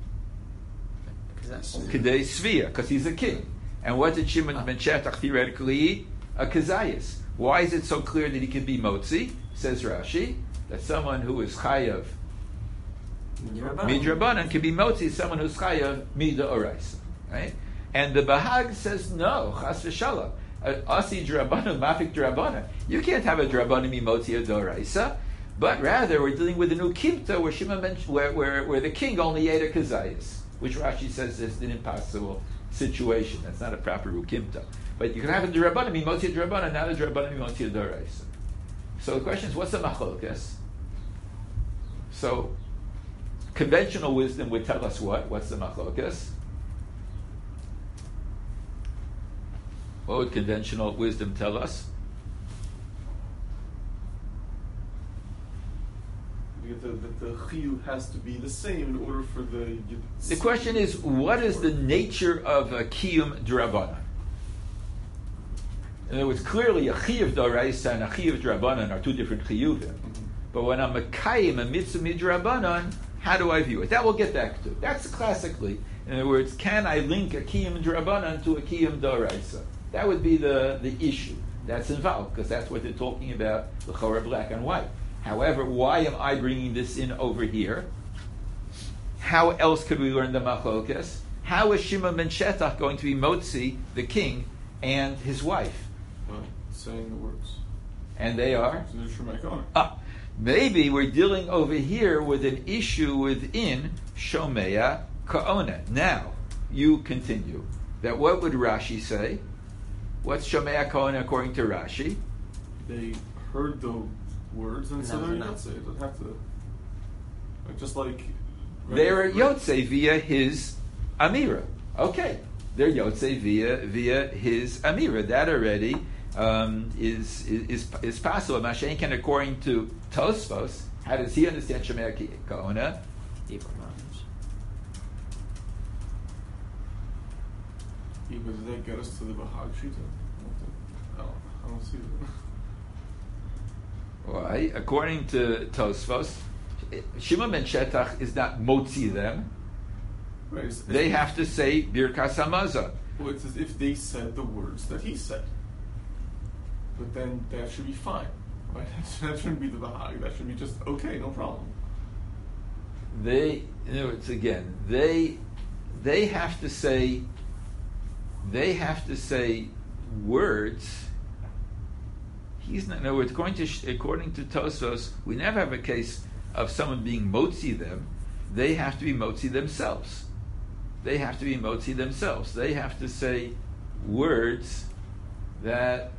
Kedei Svia, because he's a king. And what did Shimon ben Shetach theoretically eat? A kazayas. Why is it so clear that he can be motzi? Says Rashi, that someone who is chayav midrabanan can be motzi, someone who's chayav mida oraisa. Right? And the Bahag says no, chas v'shalom. Asi drabanu, mafik drabana. You can't have a drabanu mi motzi a doraisa, but rather we're dealing with a new kimta where Shimon ben, where, where where the king only ate a kazayas, which Rashi says is an impossible situation. That's not a proper ukimta. But you can have a drabana mi motzi a drabana, not a drabana mi motzi a doraisa. So the question is, what's the machlokas? So conventional wisdom would tell us what? What's the machlokas? What would conventional wisdom tell us? That the, the, the chiyuv has to be the same in order for the... The question is, what is the nature of a kiyum d'Rabbanan? In other words, clearly a chiyuv d'Oraisa and a chiyuv d'Rabbanan are two different chiyuvim. Mm-hmm. But when I'm a kayim, a mitzvah midrabbanan, how do I view it? That we'll get back to. That's classically, in other words, can I link a kiyum d'Rabbanan to a kiyum d'Oraisa? That would be the, the issue that's involved, because that's what they're talking about, the chorah black and white. However, why am I bringing this in over here? How else could we learn the machlokas? How is Shimon ben Shetach going to be motzi, the king, and his wife? Well, saying the words. And they are? Ah, maybe we're dealing over here with an issue within Shomea Ka'ona. Now, you continue. That what would Rashi say? What's Shomea Ka'ona according to Rashi? They heard the words and No, so they're no. Yotze. It doesn't have to. Like, just like. They're Yotze via his Amira. Okay. They're Yotze via via his Amira. That already um, is, is is possible. Mashenkin, according to Tosfos, how does he understand Shomea Ka'ona? Deeper knowledge. Yeah, but does that get us to the Bahag Shita? I don't, I don't see that. Why? According to Tosfos, Shimon ben Shetach is not motzi them. Right, it's, They it's, have to say Birkas Hamazon. well, it's as if they said the words that he said. But then that should be fine. Right? That shouldn't be the Bahag. That should be just okay, no problem. They, in other words, again, they, they have to say, they have to say words. He's not. In other words, according to according to Tosfos, we never have a case of someone being motzi them. They have to be motzi themselves. They have to be motzi themselves. They have to say words that.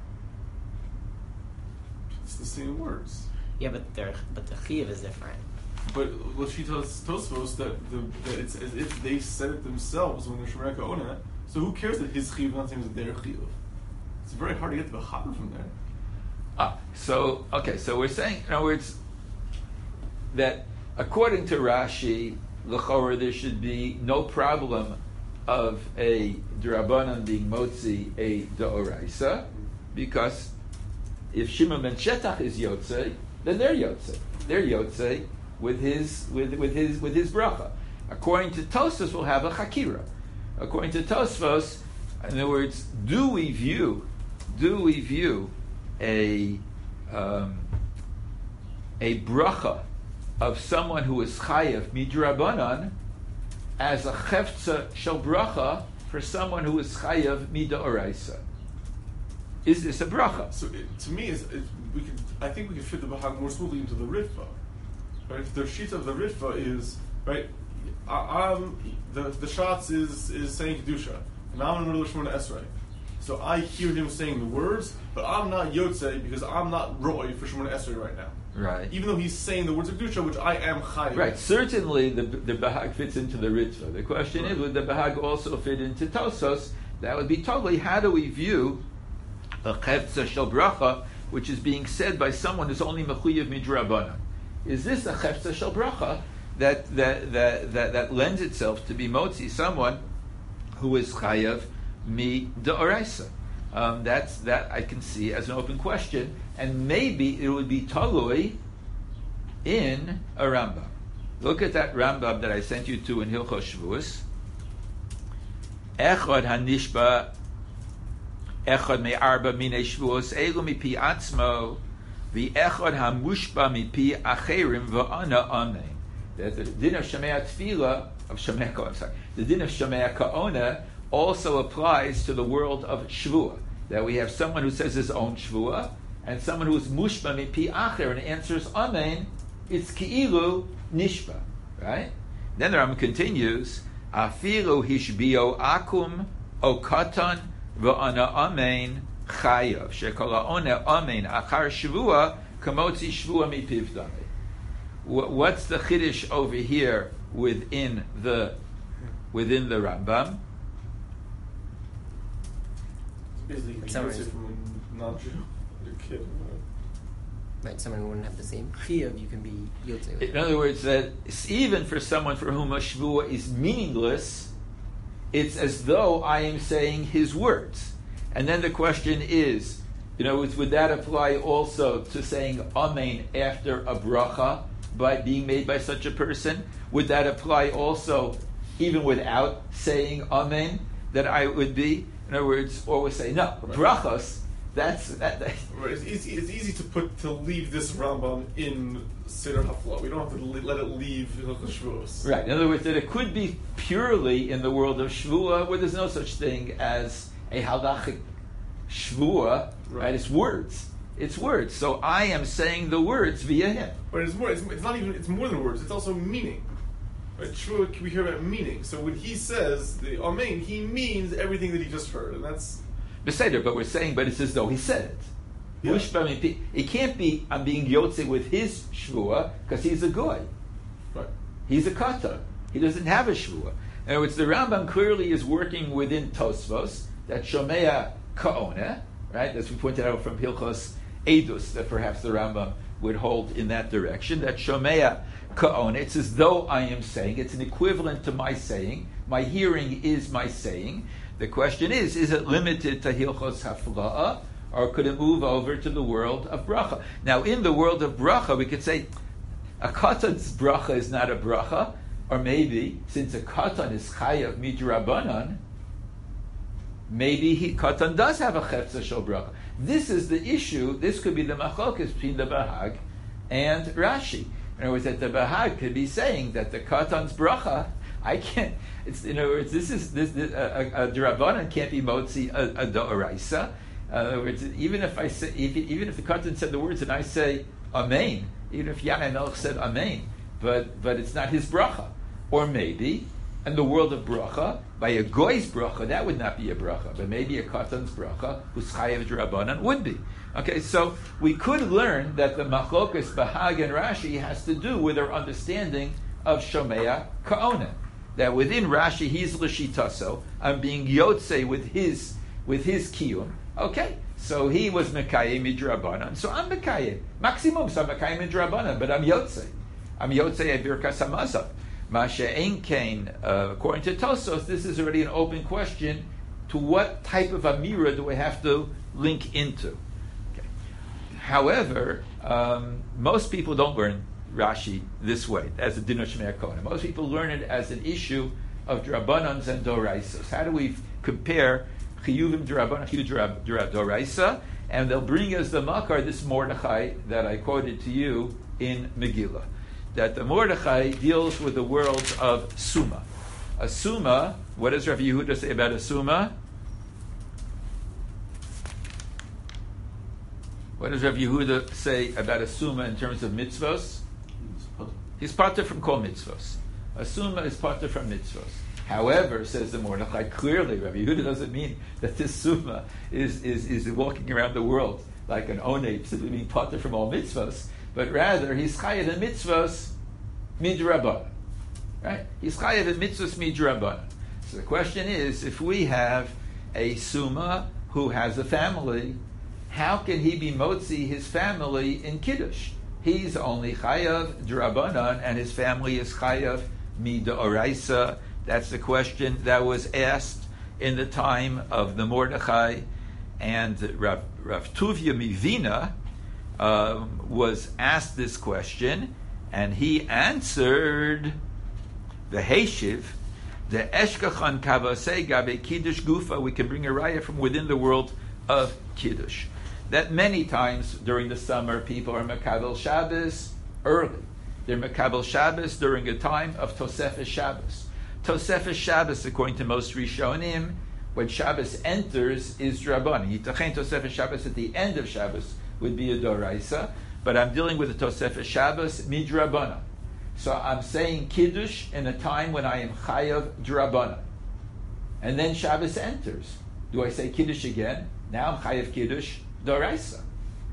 It's the same words. Yeah, but they're but the chiyuv is different. But what she tells Tosfos that, the, that it's as if they said it themselves when they're Shemer Ka'ona. So who cares that his chiyuv not the same as their chiyuv? It's very hard to get the Bahag from there. Ah, so okay, so we're saying, in other words, that according to Rashi, l'chorah, there should be no problem of a d'Rabbanan being motzi a d'oraisa, because if Shimon ben Shetach is yotzei, then they're yotzei. They're yotzei with his with with his with his bracha. According to Tosfos, we'll have a chakira. According to Tosfos, in other words, do we view do we view a um, a bracha of someone who is chayev midrabanan as a chefza shel bracha for someone who is chayev midaoraisa? Is this a bracha? So it, to me, it's, it, we could I think we could fit the Bahag more smoothly into the Ritva. Right? If the sheet of the Ritva is right, I, I'm the the shots is is saying kedusha, and I'm in the middle of Shemona Esrei. So I hear him saying the words, but I'm not Yotzei because I'm not Roy for Shemona Esrei right now. Right. Even though he's saying the words of Kedusha, which I am Chayiv. Right. Certainly, the the Bahag fits into the Ritva. The question Right. is, would the Bahag also fit into Tosos? That would be totally. How do we view a chefza shel bracha, which is being said by someone who's only mechuyev midrabanan? Is this a chefza shel bracha that that that that, that lends itself to be motzi someone who is chayav mi deoraisa? Um, that's that I can see as an open question, and maybe it would be talui in a Rambam. Look at that Rambam that I sent you to in Hilchos Shavuos. Echad hanishba, echad me'arba minei Shavuos, elu mipi atzmo, v'echad hamushba mipi acherim v'ana amen. That the din of Shemei Tefillah of Shemei Ka'ona, I'm sorry, the din of Shemei Ka'ona also applies to the world of Shvuah. That we have someone who says his own Shvuah, and someone who is mushba mipi acher and answers amen. It's ki'ilu nishba, right? Then the Rambam continues, afilu hishbio akum o katan v'ana amen chayav shekol ha'ona amen achar Shvuah kamotzi Shvuah mipiv damei. What's the chiddush over here within the within the Rambam? Basically, Some Yotzei reason. from a non-Jew, a kid. Right, someone wouldn't have the same chiyuv. You can be yotzei with. In other words, that even for someone for whom a shvuah is meaningless, it's as though I am saying his words. And then the question is, you know, would that apply also to saying amen after a bracha by being made by such a person? Would that apply also even without saying amen that I would be? In other words, or we say no, Right. brachos. That's that. that Right, it's easy. It's easy to put to leave this Rambam in Seder Hafla. We don't have to le- let it leave Hilchos Shavuos. Right. In other words, that it could be purely in the world of Shvuah, where there's no such thing as a halachic Shvuah. Right. Right. It's words. It's words. So I am saying the words via him. But it's more. It's, it's not even. It's more than words. It's also meaning. Right? Shvuah, we hear about meaning. So when he says the Amen, he means everything that he just heard, and that's Beseder, but we're saying, but it's as though he said it. Yeah. Mushba mipi- It can't be I'm being yotze with his Shvuah because he's a goy. right. He's a kata. He doesn't have a shvuah. In other words, the Rambam clearly is working within Tosfos, that Shomea Ka'ona, right? As we pointed out from Hilchos Edus, that perhaps the Rambam would hold in that direction, that Shomea Ka'ona, it's as though I am saying, it's an equivalent to my saying, my hearing is my saying, The question is, is it limited to Hilchos Hafla'ah, or could it move over to the world of bracha? Now, in the world of bracha, we could say a katan's bracha is not a bracha, or maybe since a katan is chayav midrabanan, maybe he katan does have a chefza shel bracha. This is the issue. This could be the machlokes between the Bahag and Rashi. In other words, that the Bahag could be saying that the katan's bracha, I can't. It's, in other words, this is this, this a, a, a drabanan can't be motzi a, a doraisa. In other words, even if I say, if, even if the katan said the words and I say amen, even if Yanai Melech said amen, but but it's not his bracha, or maybe in the world of bracha by a goy's bracha that would not be a bracha, but maybe a katan's bracha who's chayav drabanan would be. Okay, so we could learn that the machlokas Bahag and Rashi has to do with our understanding of Shomea Ka'ona. That within Rashi he's l'shitaso, I'm being yotze with his with his kiyum. Okay, so he was Mekayim midrabanan, so I'm Mekayim. Maximum, so I'm Mekayim midrabanan, but I'm Yotze. I'm Yotze a Birkas HaMazal. Masha Ein Kain, according to Tosos, this is already an open question to what type of Amira do we have to link into. Okay. However, um, most people don't learn Rashi this way, as a Dino Shemei HaKohen. Most people learn it as an issue of Drabanans and Doraisos. How do we compare Chiyuvim Drabanan, Chiyuv Doraisa, and they'll bring us the Makar, this Mordechai that I quoted to you in Megillah. That the Mordechai deals with the world of Summa. A Summa, what does Rav Yehuda say about a Summa? What does Rav Yehuda say about a Summa in terms of mitzvos? He's parted from kol mitzvos. A Summa is parted from mitzvos. However, says the Mordechai, clearly, Rabbi Yehuda doesn't mean that this Summa is, is, is walking around the world like an onei, simply being parted from all mitzvos, but rather he's chayav in mitzvos midrabanan. Right? He's chayav in mitzvos midrabanan. So the question is, if we have a Summa who has a family, how can he be motzi his family in Kiddush? He's only chayav drabanan, and his family is chayav midoraisa. That's the question that was asked in the time of the Mordechai, and Rav, Rav Tuvia Mivina uh, was asked this question, and he answered the Heishiv, the Eshkachan Kavasei Gabe Kiddush Gufa. We can bring a raya from within the world of Kiddush. That many times during the summer people are Makabel Shabbos early. They're Makabel Shabbos during a time of Tosefes Shabbos. Tosefes Shabbos, according to most Rishonim, when Shabbos enters, is Drabanan. Yitachen Tosefes Shabbos at the end of Shabbos would be a Doraisa, but I'm dealing with the Tosefes Shabbos midrabanan. So I'm saying Kiddush in a time when I am Chayav Drabanan. And then Shabbos enters. Do I say Kiddush again? Now I'm Chayav Kiddush Doraisa.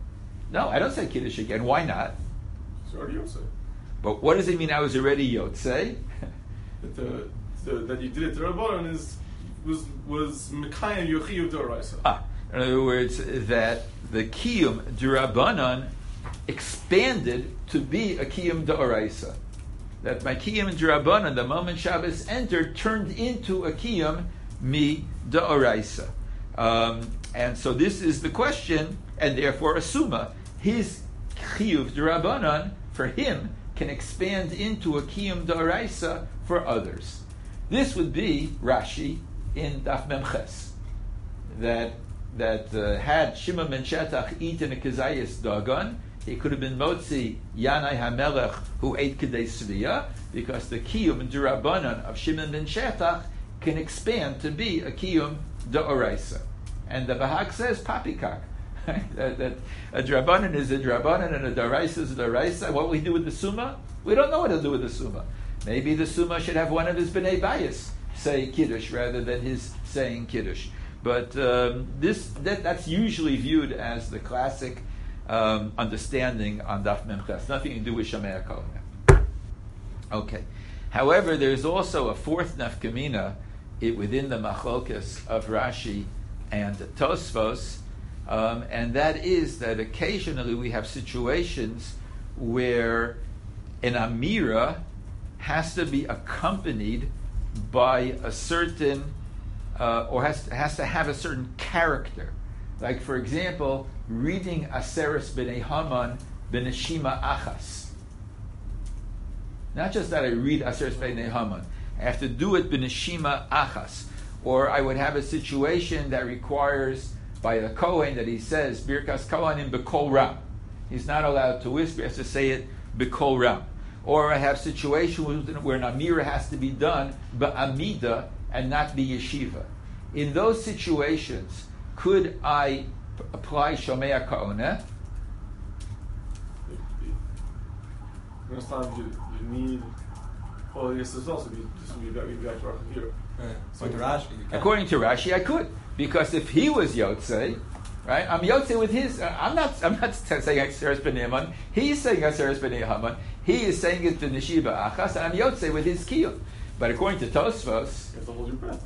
No, I don't say Kiddush again. Why not? It's already Yotze. But what does it mean I was already Yotze? That the, the that you did it to Rabbanan is was was Mekayim Yochiyuv Doraisa. Ah, in other words, that the Kiyum Durabanan expanded to be a Kiyum Doraisa. That my Kiyum Durabanan, the moment Shabbos entered, turned into a Kiyum Mi Doraisa. Um, and so this is the question, and therefore a Summa. His Chiyuv Durabanan, for him, can expand into a Kiyum Doraisa for others. This would be Rashi in Daf Memches, that that uh, had Shimon ben Shetach eaten a Kezayis Dagon, he could have been Motzi Yanai HaMelech who ate Kedei Sviyah, because the Kiyum Durabanan of Shimon ben Shetach can expand to be a Kiyum Doraisa. And the Bahag says Papikak. that, that a Drabanan is a Drabanan and a Doraisa is a Doraisa. What will he do with the Summa? We don't know what he'll do with the Summa. Maybe the Summa should have one of his Bnei Bayis say Kiddush rather than his saying Kiddush. But um, this that, that's usually viewed as the classic um, understanding on Daf Memches. Nothing to do with Shomei HaKohen. Okay. However, there's also a fourth nafkamina within the machlokas of Rashi and Tosfos, um, and that is that occasionally we have situations where an Amira has to be accompanied by a certain uh, or has has to have a certain character. Like, for example, reading Aseres B'nei Haman B'neshima Achas. Not just that I read Aseres B'nei Haman. I have to do it B'neshima Achas. Or I would have a situation that requires, by the Kohen, that he says, Birkas Kohanim B'kol Ram. He's not allowed to whisper, he has to say it B'kol Ram. Or I have situations where an Amira has to be done B'amida and not B'yeshiva. In those situations, could I p- apply Shomei Ka'oneh? Most times you, you need, well, I guess this also be just be back, be back to here. So to Rashi, you can. According to Rashi, I could, because if he was Yotzei, right? I'm Yotzei with his. Uh, I'm not. I'm not saying Aseres B'nei Haman. He's saying Aseres B'nei Haman. He is saying it B'neshiva Achas, and I'm Yotzei with his kiyum. But according to Tosfos, You have to hold your breath.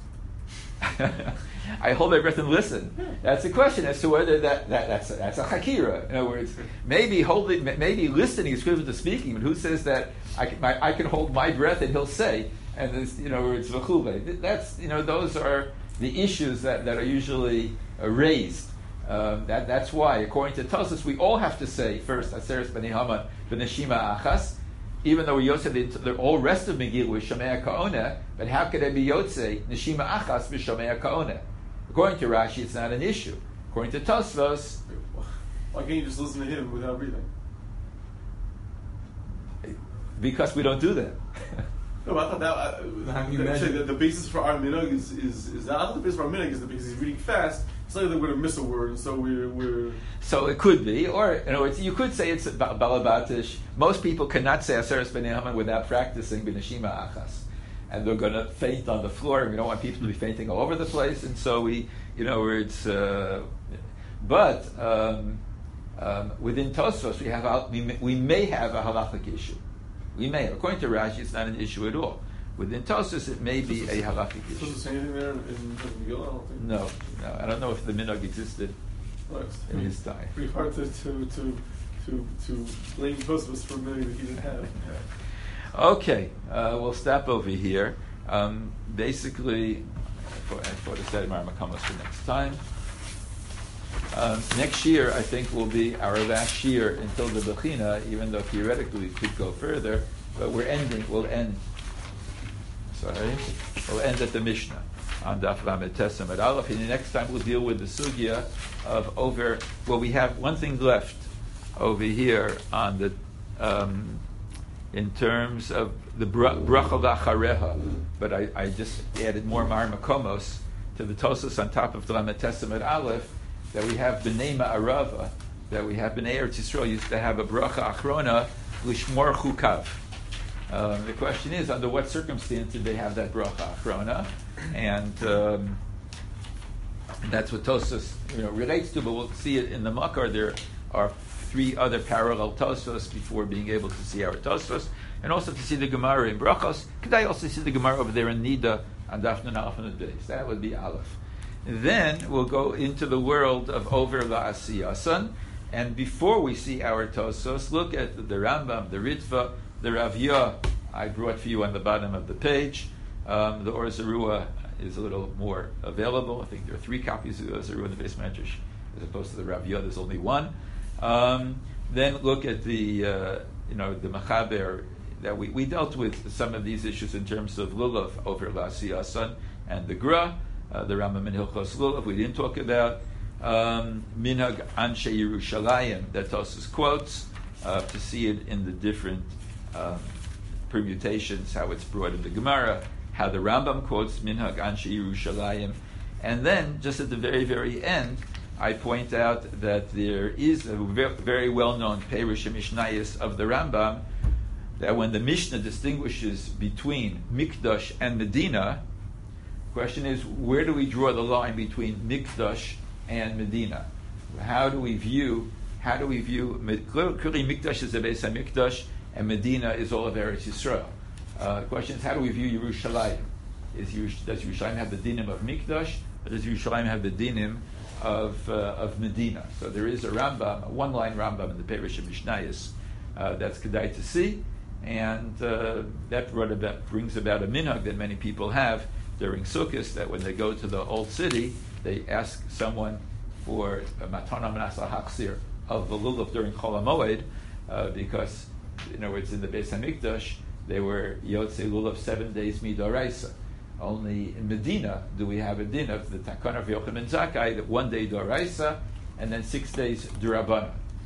I hold my breath and listen. That's the question as to whether that, that that's a, that's a hakira. In other words, maybe holding, maybe listening is equivalent to speaking. But who says that I can, my, I can hold my breath and he'll say, and this, you know, it's v'chule. That's, you know, those are the issues that, that are usually uh, raised. Um, that that's why, according to Tosfos, we all have to say first Aseres B'nei Haman B'neshima Achas. Even though we Yotzei, the all rest of Megillah is Shomei Ka'oneh, but how could I be Yotzei Neshima Achas b'Shomei Ka'oneh? According to Rashi, it's not an issue. According to Tosfos, Why can't you just listen to him without breathing? because we don't do that. No, but I thought that, uh, How can you that- measure- the, the basis for our minhag is, is, is that, I thought the basis for our minhag is that because he's reading fast, it's likely that we're going to miss a word, and so we're, we're So it could be, or in other words, you could say it's ba- balabatish. Most people cannot say Aseres B'nei Haman without practicing B'neshima Achas, and they're going to faint on the floor. And we don't want people to be fainting all over the place, and so we, you know, where it's. Uh, but um, um, within Tosfos, we have a, we may, we may have a halachic issue. We may, according to Rashi, it's not an issue at all. Within Tosfos, it may be a halachic supposed to issue. say anything there in, in Megillah? I don't think. No, no, I don't know if the minhag existed No, it's in his time. pretty hard to to to to, to blame Tosfos for a minhag that he didn't have. Okay, uh, we'll stop over here. Um, basically, for, for the study of Makamos for next time. Um, next year, I think, will be our last year until the Bechina, even though theoretically we could go further, but we're ending, we'll end, sorry, we'll end at the Mishnah on Daf Lamed Tesem at Aleph. And the next time we'll deal with the sugya of over, well, we have one thing left over here on the, um, in terms of the bra- bracha v'achareha, but I, I just added more Mar Makomos to the Tosas on top of the Lamed Tesem at Aleph, that we have B'nei Ma'arava, that we have B'nei Eretz Yisrael used to have a bracha achrona l'shmor chukav. Um, the question is, under what circumstance did they have that bracha achrona? And um, that's what Tosas, you know, relates to, but we'll see it in the Makar. There are three other parallel Tosfos before being able to see our Tosfos, and also to see the Gemara in Brachos. Could I also see the Gemara over there in Nida on Daf Nun Aleph and Beis? That would be Aleph. Then we'll go into the world of Over La'asiyasan, and before we see our Tosfos, look at the Rambam, the Ritva, the Ravya. I brought for you on the bottom of the page. Um, the Or Zarua is a little more available. I think there are three copies of the Or Zarua in the Beis Medrash, as opposed to the Ravya. There's only one. Um, then look at the, uh, you know, the Machaber that we, we dealt with some of these issues in terms of Lulav over La'asiyasan and the Gra, uh, the Rambam in Hilchos Lulav. We didn't talk about um, Minhag Anshe Yerushalayim that Tosfos quotes uh, to see it in the different um, permutations, how it's brought in the Gemara, how the Rambam quotes Minhag Anshe Yerushalayim, and then just at the very very end, I point out that there is a very well-known Perush Mishnayos of the Rambam, that when the Mishnah distinguishes between Mikdash and Medina, the question is, where do we draw the line between Mikdash and Medina? How do we view, how do we view, clearly Mikdash is the Beis HaMikdash, and Medina is all of Eretz Yisrael. Uh, the question is, how do we view Yerushalayim? Is Yerush, does Yerushalayim have the dinim of Mikdash, or does Yerushalayim have the dinim of uh, of Medina? So there is a Rambam, a one-line Rambam in the Perush Mishnayos uh, that's kedai to see, and uh, that brought about, brings about a minhag that many people have, during Sukkot that when they go to the old city, they ask someone for a matana menasa haksir of the lulav during Chol HaMoed, uh, because, in other words, in the Beis Hamikdash, they were Yotzei lulav seven days midoraisa. Only in Medina do we have a din of the Takana of Yochanan Zakkai that one day doraisa and then six days durabana.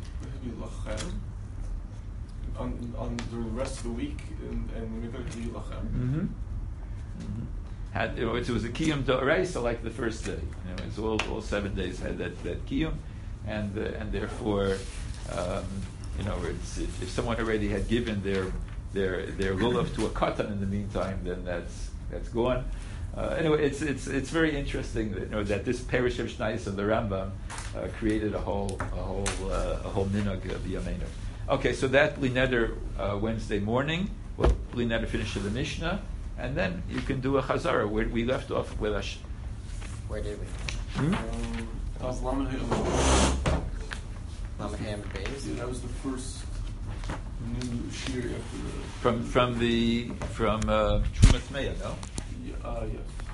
On, on during the rest of the week, and, and we're going to be lachem. Mm-hmm. Mm-hmm. Had, you know, it was a kiyum doraisa like the first day. You know, it's all, all seven days had that, that kiyum, and uh, and therefore, um, you know, it's, if, if someone already had given their their their lulav to a katan in the meantime, then that's that's gone. Uh, anyway, it's it's it's very interesting that, you know, that this Perish of Shnais of the Rambam uh, created a whole a whole uh, a whole minhag of Yameinu. Okay, so that Bli Neder uh, Wednesday morning. Well, Bli Neder finished the Mishnah, and then you can do a Chazara. Where we left off with a. Sh- Where did we? Hmm? Um, that was Lamed Hey Amud. Lamed Hey Amud Beis? Yeah, that was the first new shir after the. From from the from uh, Trumat Meya, no? Yeah, uh, yes.